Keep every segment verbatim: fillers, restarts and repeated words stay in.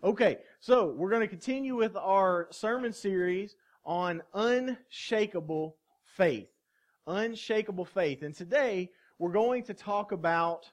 Okay, so we're going to continue with our sermon series on unshakable faith. Unshakable faith. And today we're going to talk about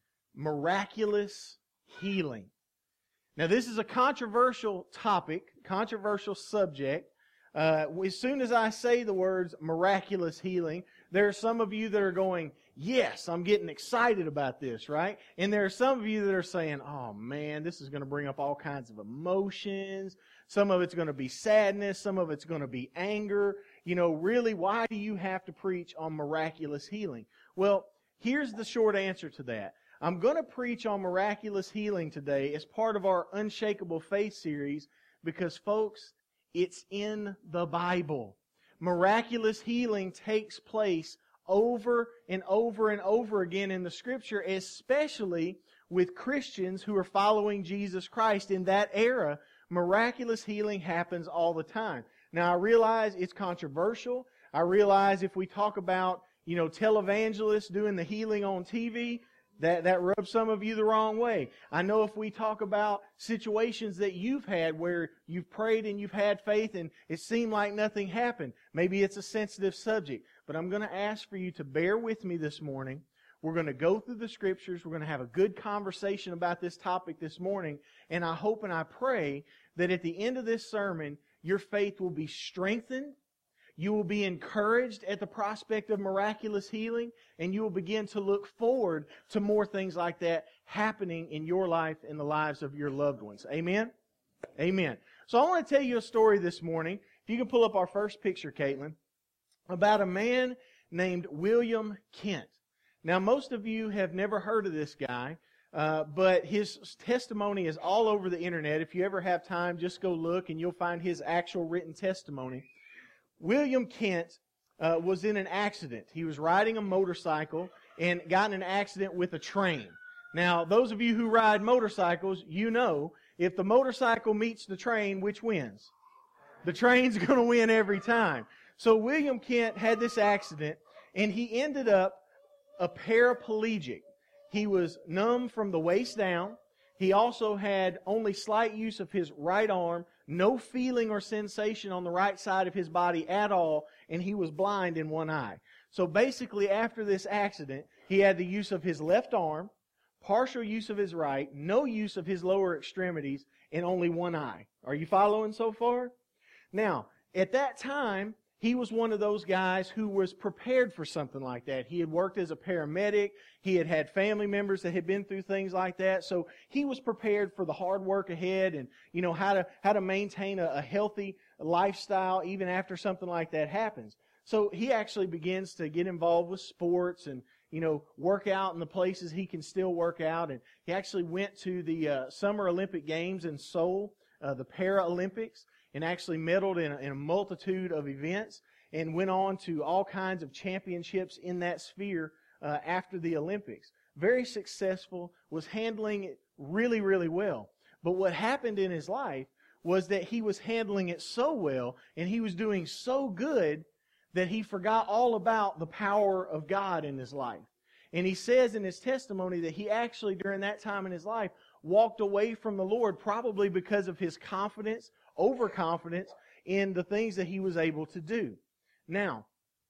miraculous healing. Now this is a controversial topic, controversial subject. Uh, as soon as I say the words miraculous healing, there are some of you that are going, yes, I'm getting excited about this, right? And there are some of you that are saying, oh man, this is going to bring up all kinds of emotions. Some of it's going to be sadness. Some of it's going to be anger. You know, really, why do you have to preach on miraculous healing? Well, here's the short answer to that. I'm going to preach on miraculous healing today as part of our Unshakable Faith series because, folks, it's in the Bible. Miraculous healing takes place over and over and over again in the Scripture, especially with Christians who are following Jesus Christ. In that era, miraculous healing happens all the time. Now, I realize it's controversial. I realize if we talk about, you know, televangelists doing the healing on T V, That, that rubs some of you the wrong way. I know if we talk about situations that you've had where you've prayed and you've had faith and it seemed like nothing happened, maybe it's a sensitive subject. But I'm going to ask for you to bear with me this morning. We're going to go through the Scriptures. We're going to have a good conversation about this topic this morning. And I hope and I pray that at the end of this sermon, your faith will be strengthened. You will be encouraged at the prospect of miraculous healing, and you will begin to look forward to more things like that happening in your life and the lives of your loved ones. Amen? Amen. So I want to tell you a story this morning. If you can pull up our first picture, Caitlin, about a man named William Kent. Now, most of you have never heard of this guy, uh, but his testimony is all over the internet. If you ever have time, just go look, and you'll find his actual written testimony. William Kent uh, was in an accident. He was riding a motorcycle and got in an accident with a train. Now, those of you who ride motorcycles, you know, if the motorcycle meets the train, which wins? The train's going to win every time. So William Kent had this accident, and he ended up a paraplegic. He was numb from the waist down. He also had only slight use of his right arm, no feeling or sensation on the right side of his body at all, and he was blind in one eye. So basically, after this accident, he had the use of his left arm, partial use of his right, no use of his lower extremities, and only one eye. Are you following so far? Now, at that time, he was one of those guys who was prepared for something like that. He had worked as a paramedic. He had had family members that had been through things like that. So he was prepared for the hard work ahead and, you know, how to how to maintain a, a healthy lifestyle even after something like that happens. So he actually begins to get involved with sports and, you know, work out in the places he can still work out. And he actually went to the uh, Summer Olympic Games in Seoul, uh, the Paralympics, and actually medaled in a, in a multitude of events and went on to all kinds of championships in that sphere uh, after the Olympics. Very successful, was handling it really, really well. But what happened in his life was that he was handling it so well and he was doing so good that he forgot all about the power of God in his life. And he says in his testimony that he actually, during that time in his life, walked away from the Lord probably because of his confidence, overconfidence in the things that he was able to do. Now,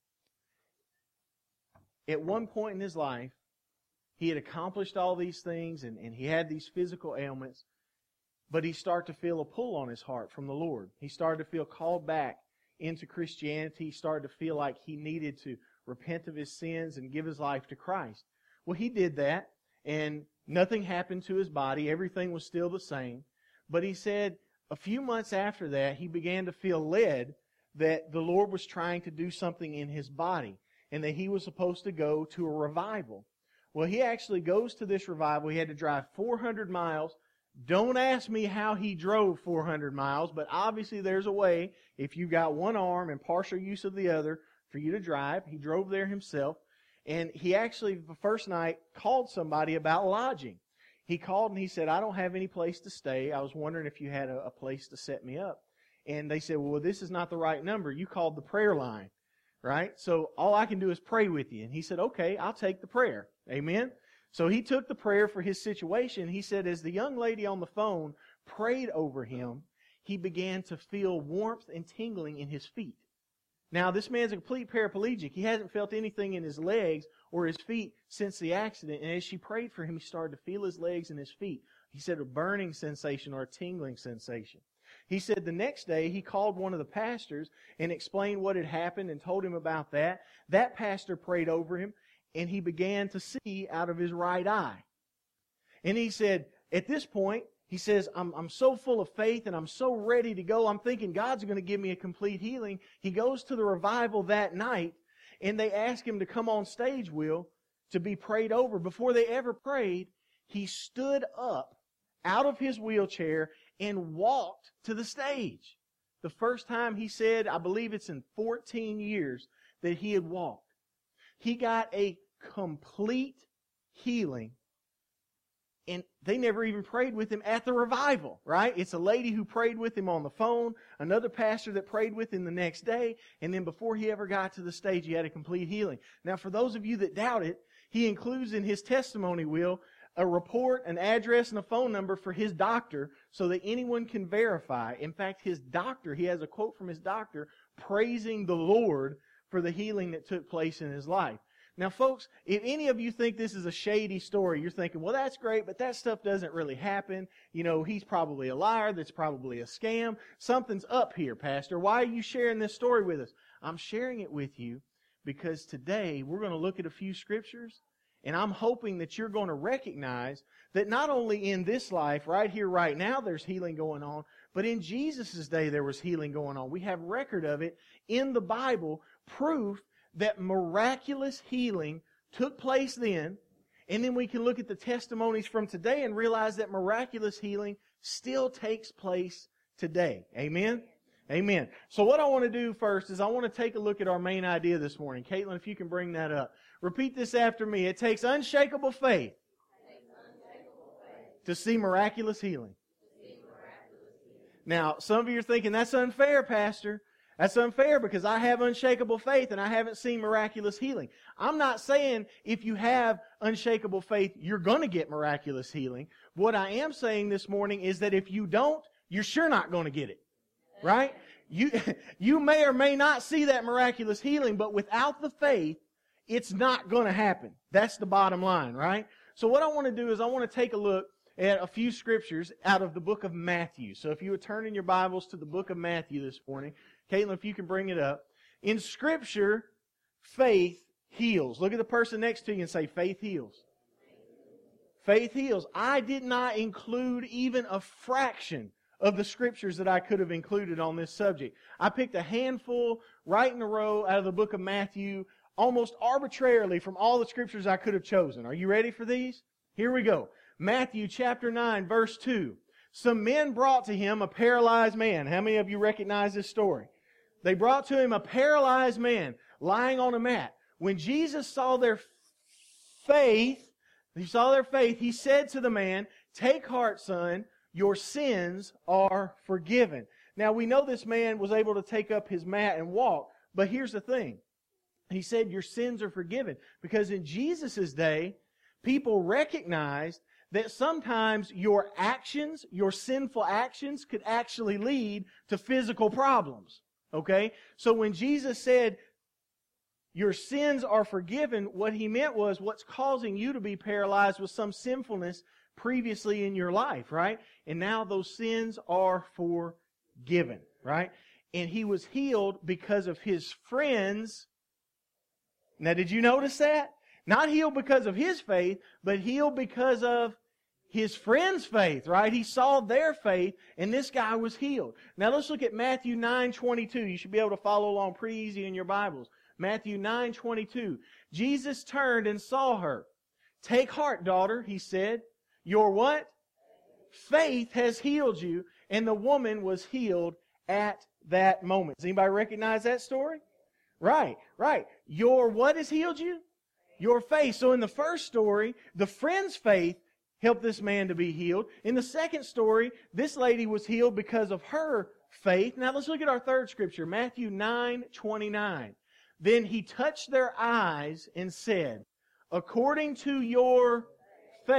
at one point in his life, he had accomplished all these things and, and he had these physical ailments, but he started to feel a pull on his heart from the Lord. He started to feel called back into Christianity. He started to feel like he needed to repent of his sins and give his life to Christ. Well, he did that, and nothing happened to his body. Everything was still the same. But he said a few months after that, he began to feel led that the Lord was trying to do something in his body and that he was supposed to go to a revival. Well, he actually goes to this revival. He had to drive four hundred miles. Don't ask me how he drove four hundred miles, but obviously there's a way, if you've got one arm and partial use of the other, for you to drive. He drove there himself. And he actually, the first night, called somebody about lodging. He called and he said, I don't have any place to stay. I was wondering if you had a, a place to set me up. And they said, well, this is not the right number. You called the prayer line, right? So all I can do is pray with you. And he said, okay, I'll take the prayer. Amen? So he took the prayer for his situation. He said, as the young lady on the phone prayed over him, he began to feel warmth and tingling in his feet. Now, this man's a complete paraplegic. He hasn't felt anything in his legs or his feet since the accident. And as she prayed for him, he started to feel his legs and his feet. He said a burning sensation or a tingling sensation. He said the next day he called one of the pastors and explained what had happened and told him about that. That pastor prayed over him, and he began to see out of his right eye. And he said, at this point, he says, I'm, I'm so full of faith and I'm so ready to go. I'm thinking God's going to give me a complete healing. He goes to the revival that night, and they ask him to come on stage, Will, to be prayed over. Before they ever prayed, he stood up out of his wheelchair and walked to the stage. The first time, he said, I believe it's in fourteen years, that he had walked. He got a complete healing. And they never even prayed with him at the revival, right? It's a lady who prayed with him on the phone, another pastor that prayed with him the next day, and then before he ever got to the stage, he had a complete healing. Now, for those of you that doubt it, he includes in his testimony, Will, a report, an address, and a phone number for his doctor so that anyone can verify. In fact, his doctor, he has a quote from his doctor praising the Lord for the healing that took place in his life. Now, folks, if any of you think this is a shady story, you're thinking, well, that's great, but that stuff doesn't really happen. You know, he's probably a liar. That's probably a scam. Something's up here, Pastor. Why are you sharing this story with us? I'm sharing it with you because today we're going to look at a few scriptures, and I'm hoping that you're going to recognize that not only in this life, right here, right now, there's healing going on, but in Jesus' day there was healing going on. We have record of it in the Bible, proof that miraculous healing took place then, and then we can look at the testimonies from today and realize that miraculous healing still takes place today. Amen? Amen. So what I want to do first is I want to take a look at our main idea this morning. Caitlin, if you can bring that up. Repeat this after me. It takes unshakable faith, takes unshakable faith to see miraculous healing. To see miraculous healing. Now, some of you are thinking, that's unfair, Pastor. That's unfair because I have unshakable faith and I haven't seen miraculous healing. I'm not saying if you have unshakable faith, you're going to get miraculous healing. What I am saying this morning is that if you don't, you're sure not going to get it. Right? You, you may or may not see that miraculous healing, but without the faith, it's not going to happen. That's the bottom line, right? So what I want to do is I want to take a look at a few scriptures out of the book of Matthew. So if you would turn in your Bibles to the book of Matthew this morning. Caitlin, if you can bring it up. In Scripture, faith heals. Look at the person next to you and say, faith heals. Faith heals. I did not include even a fraction of the Scriptures that I could have included on this subject. I picked a handful right in a row out of the book of Matthew, almost arbitrarily from all the Scriptures I could have chosen. Are you ready for these? Here we go. Matthew chapter nine, verse two. Some men brought to him a paralyzed man. How many of you recognize this story? They brought to him a paralyzed man lying on a mat. When Jesus saw their faith, he saw their faith, he said to the man, "Take heart, son, your sins are forgiven." Now we know this man was able to take up his mat and walk, but here's the thing. He said, your sins are forgiven. Because in Jesus' day, people recognized that sometimes your actions, your sinful actions, could actually lead to physical problems. Okay? So when Jesus said, your sins are forgiven, what He meant was what's causing you to be paralyzed was some sinfulness previously in your life, right? And now those sins are forgiven, right? And he was healed because of his friends. Now, did you notice that? Not healed because of his faith, but healed because of his friend's faith, right? He saw their faith, and this guy was healed. Now, let's look at Matthew nine twenty-two. You should be able to follow along pretty easy in your Bibles. Matthew nine twenty-two. Jesus turned and saw her. "Take heart, daughter," He said. "Your" what? "Faith has healed you." And the woman was healed at that moment. Does anybody recognize that story? Right, right. Your what has healed you? Your faith. So in the first story, the friend's faith helped this man to be healed. In the second story, this lady was healed because of her faith. Now let's look at our third scripture, Matthew nine twenty-nine. "Then He touched their eyes and said, according to your faith,"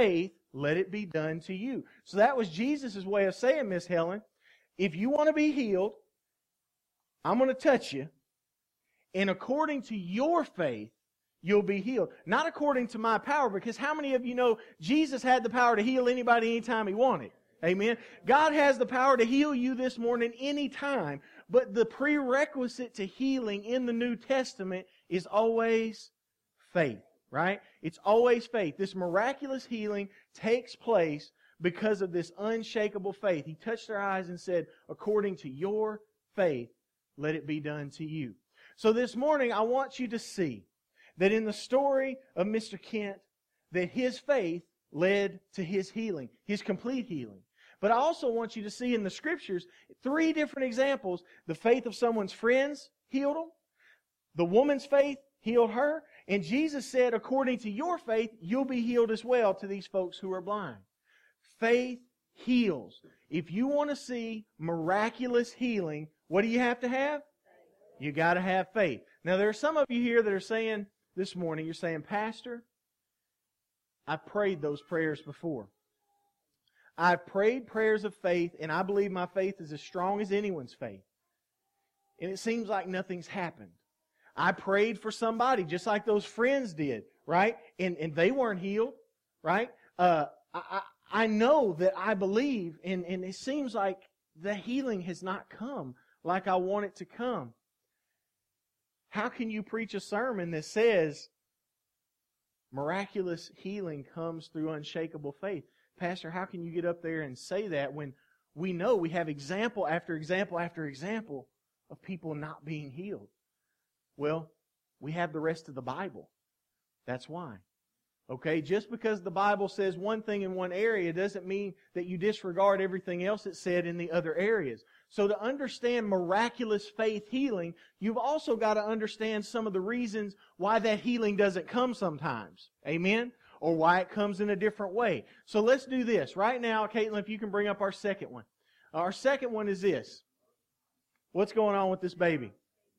let it be done to you. So that was Jesus' way of saying, Miss Helen, if you want to be healed, I'm going to touch you, and according to your faith, you'll be healed. Not according to my power, because how many of you know Jesus had the power to heal anybody anytime He wanted? Amen. God has the power to heal you this morning anytime, but the prerequisite to healing in the New Testament is always faith, right? It's always faith. This miraculous healing takes place because of this unshakable faith. He touched their eyes and said, according to your faith, let it be done to you. So this morning, I want you to see that in the story of Mister Kent, that his faith led to his healing, his complete healing. But I also want you to see in the Scriptures three different examples. The faith of someone's friends healed them. The woman's faith healed her. And Jesus said, according to your faith, you'll be healed as well to these folks who are blind. Faith heals. If you want to see miraculous healing, what do you have to have? You got to have faith. Now, there are some of you here that are saying this morning, you're saying, Pastor, I've prayed those prayers before. I've prayed prayers of faith, and I believe my faith is as strong as anyone's faith. And it seems like nothing's happened. I prayed for somebody, just like those friends did, right? And and they weren't healed, right? Uh, I, I I know that I believe, and, and it seems like the healing has not come like I want it to come. How can you preach a sermon that says miraculous healing comes through unshakable faith? Pastor, how can you get up there and say that when we know we have example after example after example of people not being healed? Well, we have the rest of the Bible. That's why. Okay, just because the Bible says one thing in one area doesn't mean that you disregard everything else it said in the other areas. So to understand miraculous faith healing, you've also got to understand some of the reasons why that healing doesn't come sometimes. Amen? Or why it comes in a different way. So let's do this. Right now, Caitlin, if you can bring up our second one. Our second one is this. What's going on with this baby?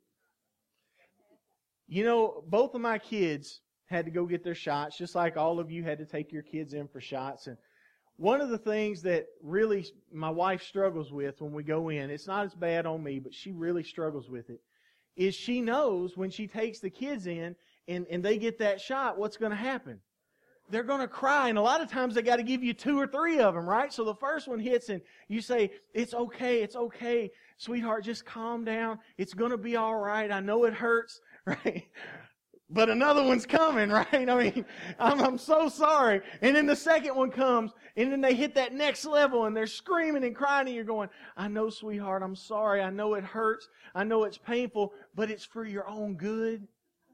You know, both of my kids had to go get their shots, just like all of you had to take your kids in for shots. And one of the things that really my wife struggles with when we go in, it's not as bad on me, but she really struggles with it, is she knows when she takes the kids in and, and they get that shot, what's going to happen? They're going to cry, and a lot of times they got to give you two or three of them, right? So the first one hits, and you say, it's okay, it's okay, sweetheart, just calm down. It's going to be all right. I know it hurts, right? But another one's coming, right? I mean, I'm, I'm so sorry. And then the second one comes, and then they hit that next level, and they're screaming and crying, and you're going, I know, sweetheart, I'm sorry. I know it hurts. I know it's painful, but it's for your own good.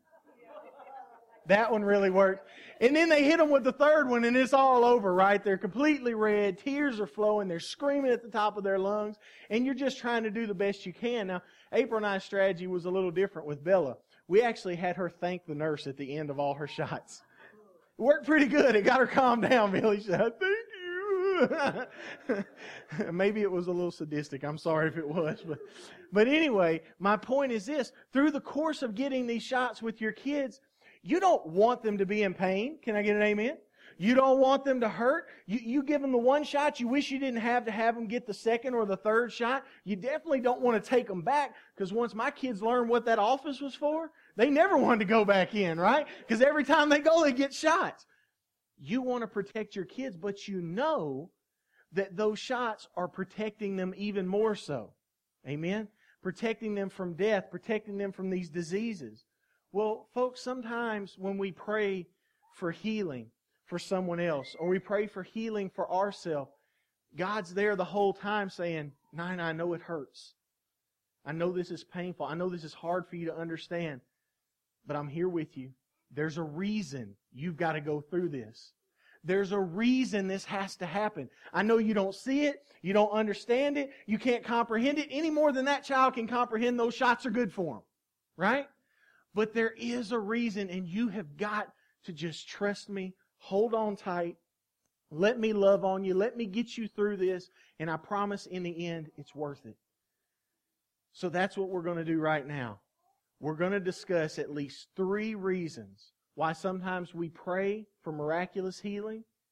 That one really worked. And then they hit them with the third one, and it's all over, right? They're completely red. Tears are flowing. They're screaming at the top of their lungs. And you're just trying to do the best you can. Now, April and I's strategy was a little different with Bella. We actually had her thank the nurse at the end of all her shots. It worked pretty good. It got her calmed down, Billy. She said, thank you. Maybe it was a little sadistic. I'm sorry if it was. But, but anyway, my point is this. Through the course of getting these shots with your kids, you don't want them to be in pain. Can I get an amen? You don't want them to hurt. You, you give them the one shot. You wish you didn't have to have them get the second or the third shot. You definitely don't want to take them back, because once my kids learned what that office was for, they never wanted to go back in, right? Because every time they go, they get shots. You want to protect your kids, but you know that those shots are protecting them even more so. Amen? Protecting them from death, protecting them from these diseases. Well, folks, sometimes when we pray for healing for someone else, or we pray for healing for ourselves, God's there the whole time saying, Nina, I know it hurts. I know this is painful. I know this is hard for you to understand, but I'm here with you. There's a reason you've got to go through this. There's a reason this has to happen. I know you don't see it. You don't understand it. You can't comprehend it any more than that child can comprehend those shots are good for them. Right? But there is a reason, and you have got to just trust me, hold on tight, let me love on you, let me get you through this, and I promise in the end, it's worth it. So that's what we're going to do right now. We're going to discuss at least three reasons why sometimes we pray for miraculous healing,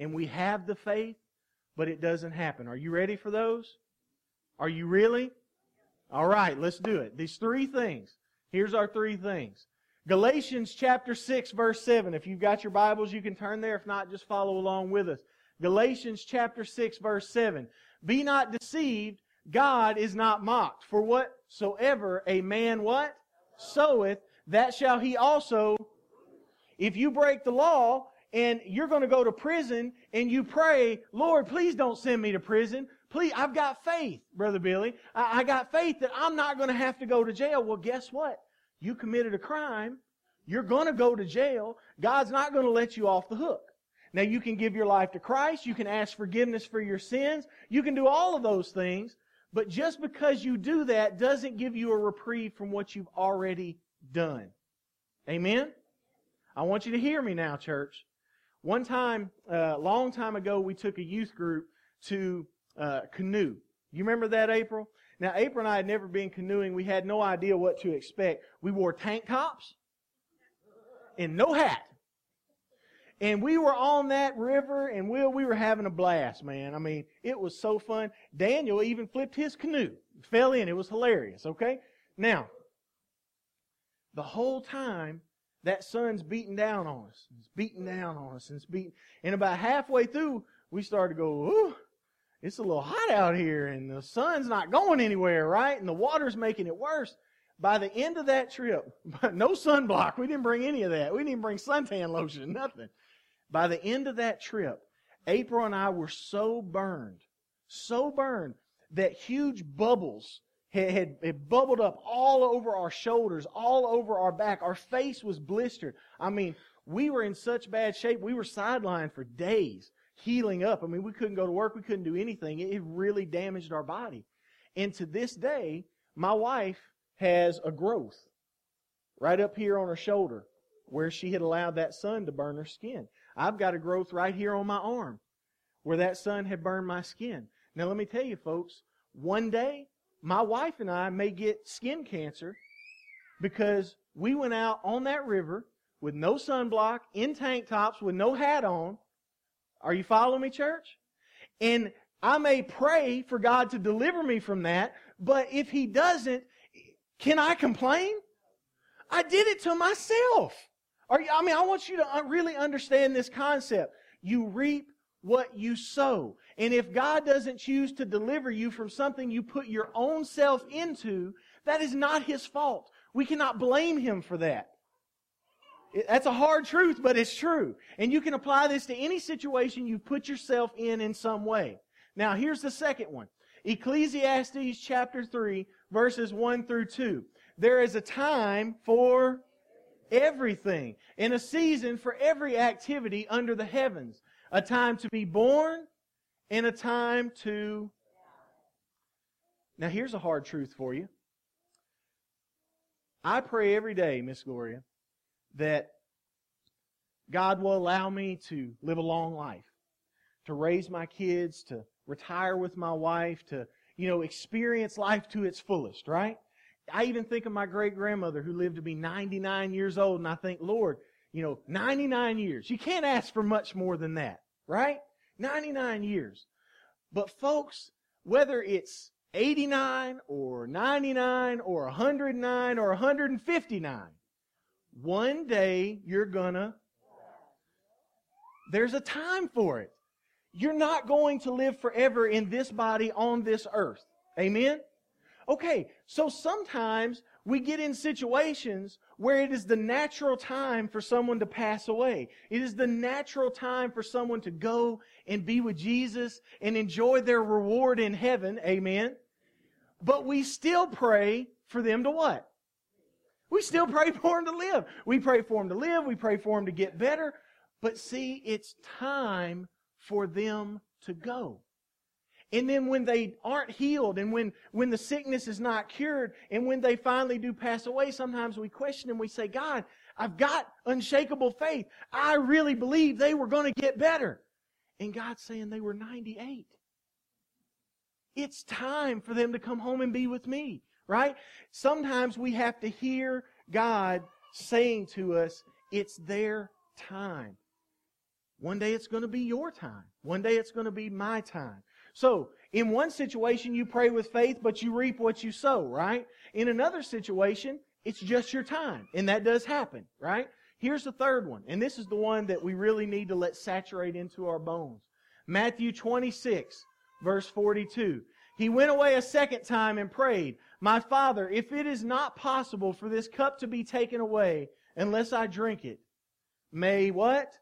and we have the faith, but it doesn't happen. Are you ready for those? Are you really? All right, let's do it. These three things. Here's our three things. Galatians chapter six, verse seven. If you've got your Bibles, you can turn there. If not, just follow along with us. Galatians chapter six, verse seven. Be not deceived, God is not mocked. For whatsoever a man what? Soweth, that shall he also. If you break the law and you're going to go to prison and you pray, Lord, please don't send me to prison. Please, I've got faith, Brother Billy. I, I got faith that I'm not going to have to go to jail. Well, guess what? You committed a crime. You're going to go to jail. God's not going to let you off the hook. Now, you can give your life to Christ. You can ask forgiveness for your sins. You can do all of those things. But just because you do that doesn't give you a reprieve from what you've already done. Amen? I want you to hear me now, church. One time, a uh, long time ago, we took a youth group to uh, canoe. You remember that, April? Now, April and I had never been canoeing. We had no idea what to expect. We wore tank tops and no hat. And we were on that river, and we, we were having a blast, man. I mean, it was so fun. Daniel even flipped his canoe. Fell in. It was hilarious, okay? Now, the whole time, that sun's beating down on us. It's beating down on us. And it's beating. And about halfway through, we started to go, ooh, it's a little hot out here, and the sun's not going anywhere, right? And the water's making it worse. By the end of that trip, no sunblock. We didn't bring any of that. We didn't even bring suntan lotion, nothing. By the end of that trip, April and I were so burned, so burned, that huge bubbles had, had, had bubbled up all over our shoulders, all over our back. Our face was blistered. I mean, we were in such bad shape. We were sidelined for days, healing up. I mean, we couldn't go to work. We couldn't do anything. It, it really damaged our body. And to this day, my wife has a growth right up here on her shoulder where she had allowed that sun to burn her skin. I've got a growth right here on my arm where that sun had burned my skin. Now, let me tell you, folks, one day, my wife and I may get skin cancer because we went out on that river with no sunblock, in tank tops, with no hat on. Are you following me, church? And I may pray for God to deliver me from that, but if He doesn't, can I complain? I did it to myself. Are you, I mean, I want you to really understand this concept. You reap what you sow. And if God doesn't choose to deliver you from something you put your own self into, that is not His fault. We cannot blame Him for that. That's a hard truth, but it's true. And you can apply this to any situation you put yourself in in some way. Now, here's the second one. Ecclesiastes chapter three, verses one through two. There is a time for everything, and a season for every activity under the heavens. A time to be born, and a time to... Now, here's a hard truth for you. I pray every day, Miss Gloria, that God will allow me to live a long life, to raise my kids, to retire with my wife, to, you know, experience life to its fullest, right? I even think of my great-grandmother who lived to be ninety-nine years old, and I think, Lord, you know, ninety-nine years. You can't ask for much more than that, right? ninety-nine years. But folks, whether it's eighty-nine or ninety-nine or one hundred nine or one hundred fifty-nine, one day you're gonna... There's a time for it. You're not going to live forever in this body on this earth. Amen? Okay, so sometimes we get in situations where it is the natural time for someone to pass away. It is the natural time for someone to go and be with Jesus and enjoy their reward in heaven. Amen? But we still pray for them to what? We still pray for them to live. We pray for them to live. We pray for them to get better. But see, it's time for them to go. And then when they aren't healed, and when, when the sickness is not cured, and when they finally do pass away, sometimes we question and we say, God, I've got unshakable faith. I really believe they were going to get better. And God's saying they were ninety-eight. It's time for them to come home and be with me, right? Sometimes we have to hear God saying to us, it's their time. One day it's going to be your time. One day it's going to be my time. So, in one situation you pray with faith, but you reap what you sow, right? In another situation, it's just your time. And that does happen, right? Here's the third one. And this is the one that we really need to let saturate into our bones. Matthew twenty-six, verse forty-two. He went away a second time and prayed, "My Father, if it is not possible for this cup to be taken away unless I drink it, may what?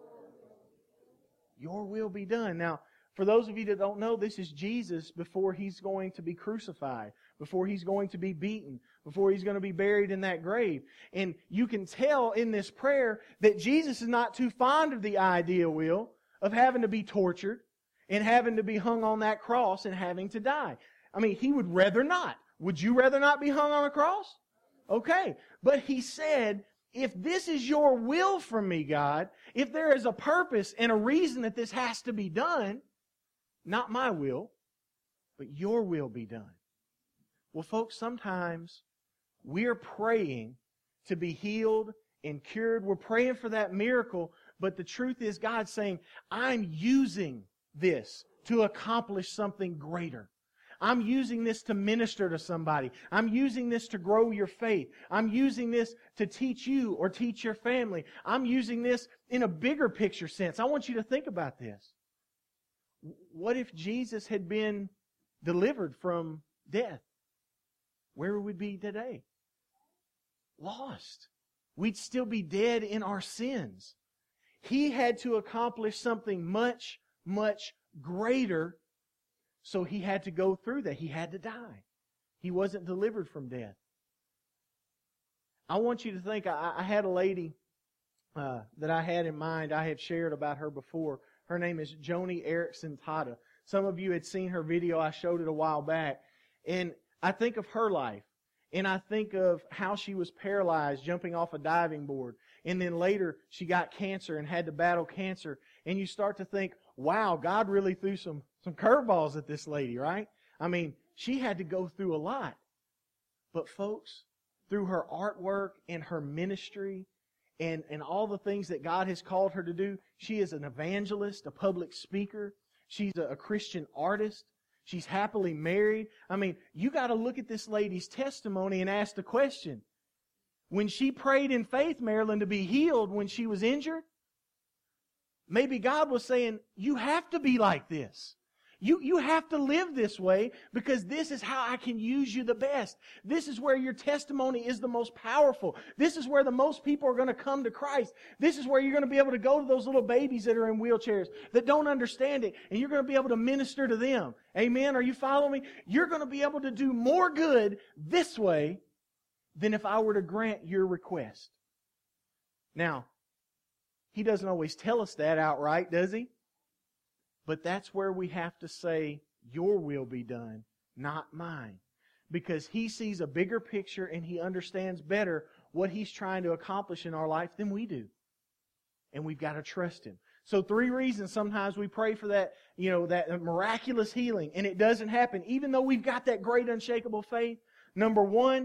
Your will be done." Now, for those of you that don't know, this is Jesus before He's going to be crucified, before He's going to be beaten, before He's going to be buried in that grave. And you can tell in this prayer that Jesus is not too fond of the idea, Will, of having to be tortured and having to be hung on that cross and having to die. I mean, He would rather not. Would you rather not be hung on a cross? Okay. But He said, if this is your will for me, God, if there is a purpose and a reason that this has to be done, not my will, but your will be done. Well, folks, sometimes we're praying to be healed and cured. We're praying for that miracle, but the truth is God's saying, I'm using this to accomplish something greater. I'm using this to minister to somebody. I'm using this to grow your faith. I'm using this to teach you or teach your family. I'm using this in a bigger picture sense. I want you to think about this. What if Jesus had been delivered from death? Where would we be today? Lost. We'd still be dead in our sins. He had to accomplish something much, much greater, so He had to go through that. He had to die. He wasn't delivered from death. I want you to think, I, I had a lady uh, that I had in mind. I have shared about her before. Her name is Joni Erickson Tata. Some of you had seen her video. I showed it a while back. And I think of her life. And I think of how she was paralyzed jumping off a diving board. And then later she got cancer and had to battle cancer. And you start to think, wow, God really threw some, some curveballs at this lady, right? I mean, she had to go through a lot. But folks, through her artwork and her ministry and, and all the things that God has called her to do, she is an evangelist, a public speaker. She's a, a Christian artist. She's happily married. I mean, you got to look at this lady's testimony and ask the question. When she prayed in faith, Marilyn, to be healed when she was injured, maybe God was saying, you have to be like this. You, you have to live this way because this is how I can use you the best. This is where your testimony is the most powerful. This is where the most people are going to come to Christ. This is where you're going to be able to go to those little babies that are in wheelchairs that don't understand it, and you're going to be able to minister to them. Amen? Are you following me? You're going to be able to do more good this way than if I were to grant your request. Now, He doesn't always tell us that outright, does He? But that's where we have to say, your will be done, not mine. Because He sees a bigger picture and He understands better what He's trying to accomplish in our life than we do. And we've got to trust Him. So three reasons sometimes we pray for that, you know, that miraculous healing and it doesn't happen, even though we've got that great unshakable faith. Number one,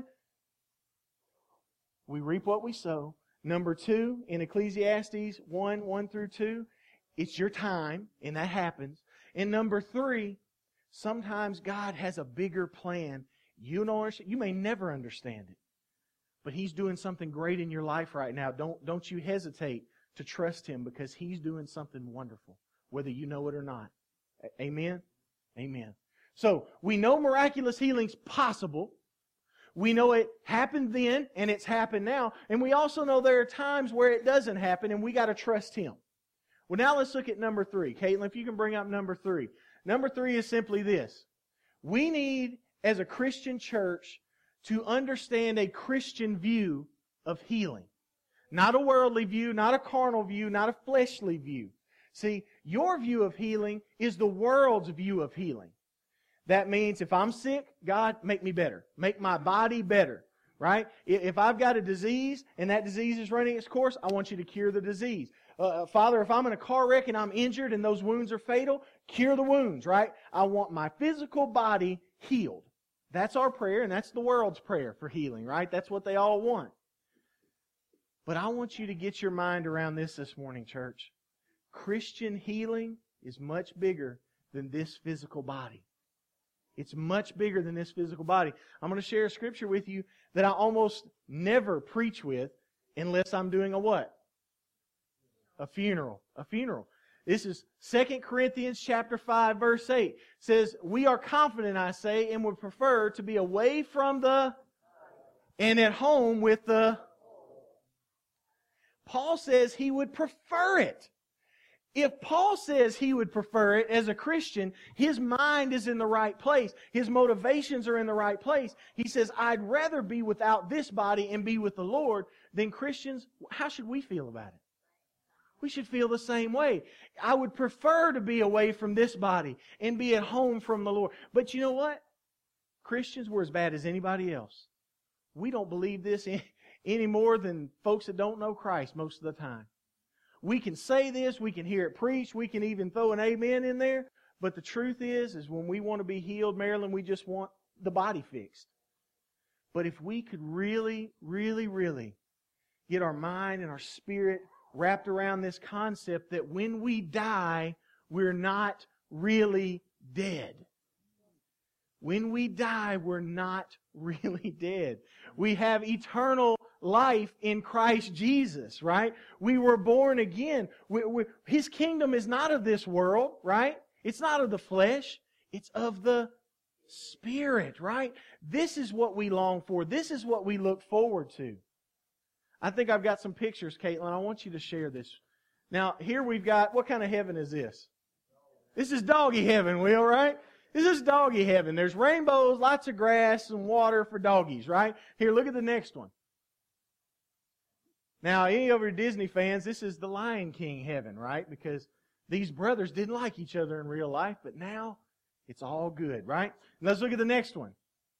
we reap what we sow. Number two, in Ecclesiastes one, one through two, it's your time, and that happens. And number three, sometimes God has a bigger plan. You don't understand. You may never understand it. But He's doing something great in your life right now. Don't, don't you hesitate to trust Him because He's doing something wonderful, whether you know it or not. Amen? Amen. So, we know miraculous healing's possible. We know it happened then, and it's happened now. And we also know there are times where it doesn't happen, and we got to trust Him. Well, now let's look at number three. Caitlin, if you can bring up number three. Number three is simply this. We need, as a Christian church, to understand a Christian view of healing. Not a worldly view, not a carnal view, not a fleshly view. See, your view of healing is the world's view of healing. That means if I'm sick, God, make me better. Make my body better. Right? If I've got a disease and that disease is running its course, I want you to cure the disease. Uh, Father, if I'm in a car wreck and I'm injured and those wounds are fatal, cure the wounds, right? I want my physical body healed. That's our prayer, and that's the world's prayer for healing, right? That's what they all want. But I want you to get your mind around this this morning, church. Christian healing is much bigger than this physical body. It's much bigger than this physical body. I'm going to share a scripture with you that I almost never preach with unless I'm doing a what? A funeral. A funeral. This is Second Corinthians chapter five, verse eight. It says, we are confident, I say, and would prefer to be away from the and at home with the. Paul says he would prefer it. If Paul says he would prefer it as a Christian, his mind is in the right place. His motivations are in the right place. He says, I'd rather be without this body and be with the Lord than Christians. How should we feel about it? We should feel the same way. I would prefer to be away from this body and be at home from the Lord. But you know what? Christians, we're as bad as anybody else. We don't believe this any more than folks that don't know Christ most of the time. We can say this, we can hear it preached, we can even throw an amen in there, but the truth is, is when we want to be healed, Marilyn, we just want the body fixed. But if we could really, really, really get our mind and our spirit wrapped around this concept that when we die, we're not really dead. When we die, we're not really dead. We have eternal life in Christ Jesus, right? We were born again. We, we, His kingdom is not of this world, right? It's not of the flesh. It's of the Spirit, right? This is what we long for. This is what we look forward to. I think I've got some pictures, Caitlin. I want you to share this. Now, here we've got, what kind of heaven is this? This is doggy heaven, Will, right? This is doggy heaven. There's rainbows, lots of grass, and water for doggies, right? Here, look at the next one. Now, any of your Disney fans, this is the Lion King heaven, right? Because these brothers didn't like each other in real life, but now it's all good, right? And let's look at the next one.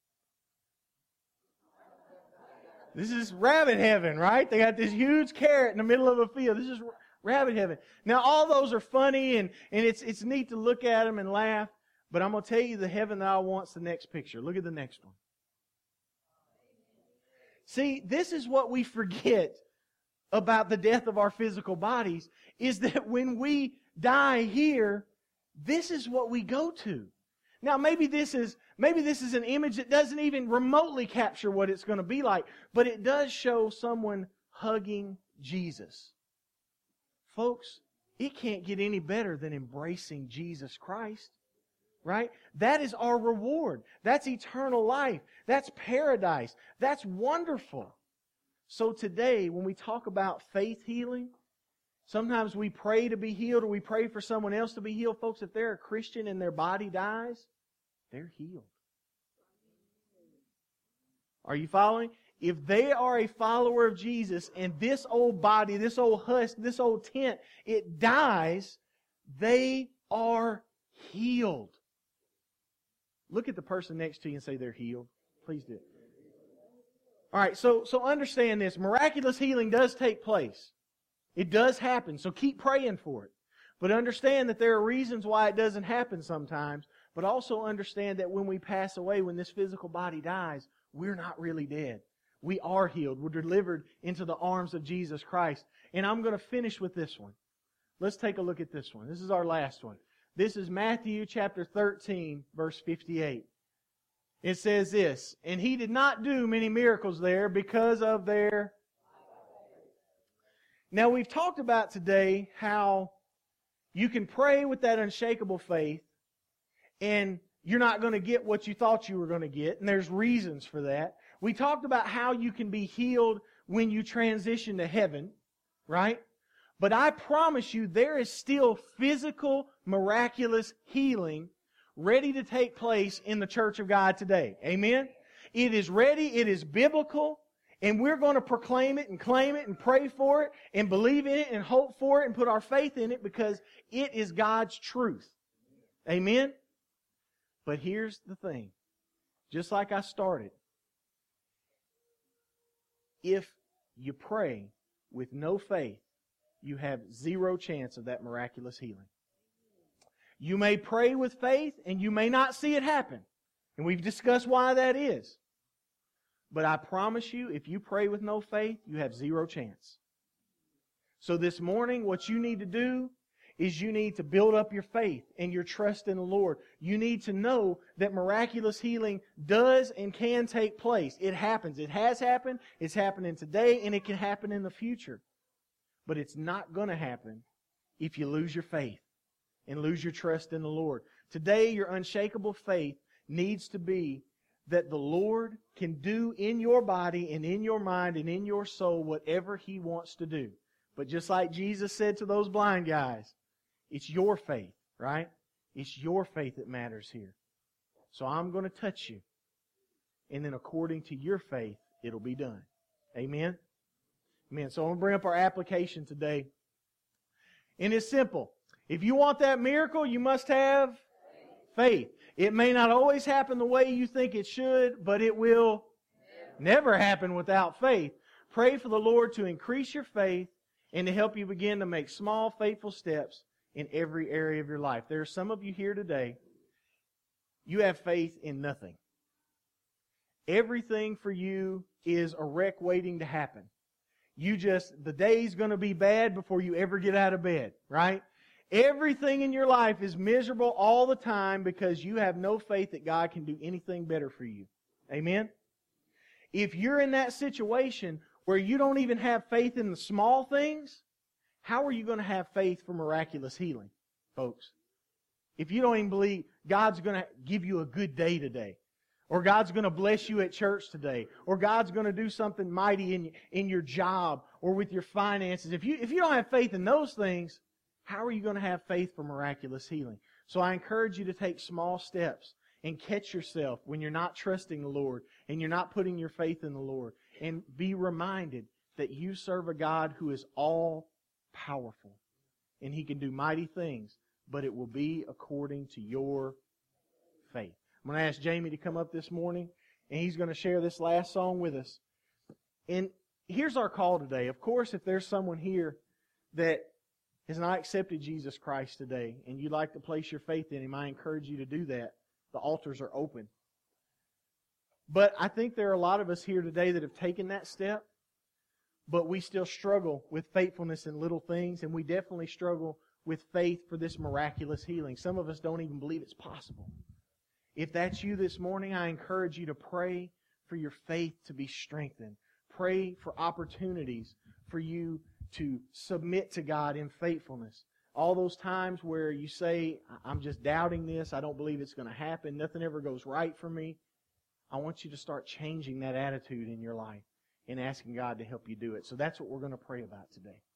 This is rabbit heaven, right? They got this huge carrot in the middle of a field. This is rabbit heaven. Now, all those are funny, and, and it's, it's neat to look at them and laugh. But I'm going to tell you the heaven that I want's the next picture. Look at the next one. See, this is what we forget about the death of our physical bodies, is that when we die here, this is what we go to. Now, maybe this is maybe this is an image that doesn't even remotely capture what it's going to be like, but it does show someone hugging Jesus. Folks, it can't get any better than embracing Jesus Christ. Right? That is our reward. That's eternal life. That's paradise. That's wonderful. So today, when we talk about faith healing, sometimes we pray to be healed or we pray for someone else to be healed. Folks, if they're a Christian and their body dies, they're healed. Are you following? If they are a follower of Jesus and this old body, this old husk, this old tent, it dies, they are healed. Look at the person next to you and say they're healed. Please do. All right, so, so understand this. Miraculous healing does take place. It does happen, so keep praying for it. But understand that there are reasons why it doesn't happen sometimes. But also understand that when we pass away, when this physical body dies, we're not really dead. We are healed. We're delivered into the arms of Jesus Christ. And I'm going to finish with this one. Let's take a look at this one. This is our last one. This is Matthew chapter thirteen, verse fifty-eight. It says this, and He did not do many miracles there because of their... Now, we've talked about today how you can pray with that unshakable faith and you're not going to get what you thought you were going to get, and there's reasons for that. We talked about how you can be healed when you transition to heaven, right? But I promise you, there is still physical, miraculous healing ready to take place in the church of God today. Amen? It is ready, it is biblical, and we're going to proclaim it and claim it and pray for it and believe in it and hope for it and put our faith in it because it is God's truth. Amen? But here's the thing. Just like I started, if you pray with no faith, you have zero chance of that miraculous healing. You may pray with faith and you may not see it happen. And we've discussed why that is. But I promise you, if you pray with no faith, you have zero chance. So this morning, what you need to do is you need to build up your faith and your trust in the Lord. You need to know that miraculous healing does and can take place. It happens. It has happened. It's happening today, and it can happen in the future. But it's not going to happen if you lose your faith and lose your trust in the Lord. Today, your unshakable faith needs to be that the Lord can do in your body and in your mind and in your soul whatever He wants to do. But just like Jesus said to those blind guys, it's your faith, right? It's your faith that matters here. So I'm going to touch you. And then according to your faith, it'll be done. Amen? Amen. So I'm going to bring up our application today. And it's simple. If you want that miracle, you must have faith. It may not always happen the way you think it should, but it will never happen without faith. Pray for the Lord to increase your faith and to help you begin to make small, faithful steps in every area of your life. There are some of you here today, you have faith in nothing. Everything for you is a wreck waiting to happen. You just, the day's going to be bad before you ever get out of bed, right? Everything in your life is miserable all the time because you have no faith that God can do anything better for you. Amen? If you're in that situation where you don't even have faith in the small things, how are you going to have faith for miraculous healing, folks? If you don't even believe God's going to give you a good day today, or God's going to bless you at church today, or God's going to do something mighty in, in your job or with your finances, if you, if you don't have faith in those things, how are you going to have faith for miraculous healing? So I encourage you to take small steps and catch yourself when you're not trusting the Lord and you're not putting your faith in the Lord. And be reminded that you serve a God who is all powerful. And He can do mighty things, but it will be according to your faith. I'm going to ask Jamie to come up this morning, and he's going to share this last song with us. And here's our call today. Of course, if there's someone here that has not accepted Jesus Christ today, and you'd like to place your faith in Him, I encourage you to do that. The altars are open. But I think there are a lot of us here today that have taken that step, but we still struggle with faithfulness in little things, and we definitely struggle with faith for this miraculous healing. Some of us don't even believe it's possible. If that's you this morning, I encourage you to pray for your faith to be strengthened. Pray for opportunities for you to submit to God in faithfulness. All those times where you say, I'm just doubting this, I don't believe it's going to happen, nothing ever goes right for me, I want you to start changing that attitude in your life and asking God to help you do it. So that's what we're going to pray about today.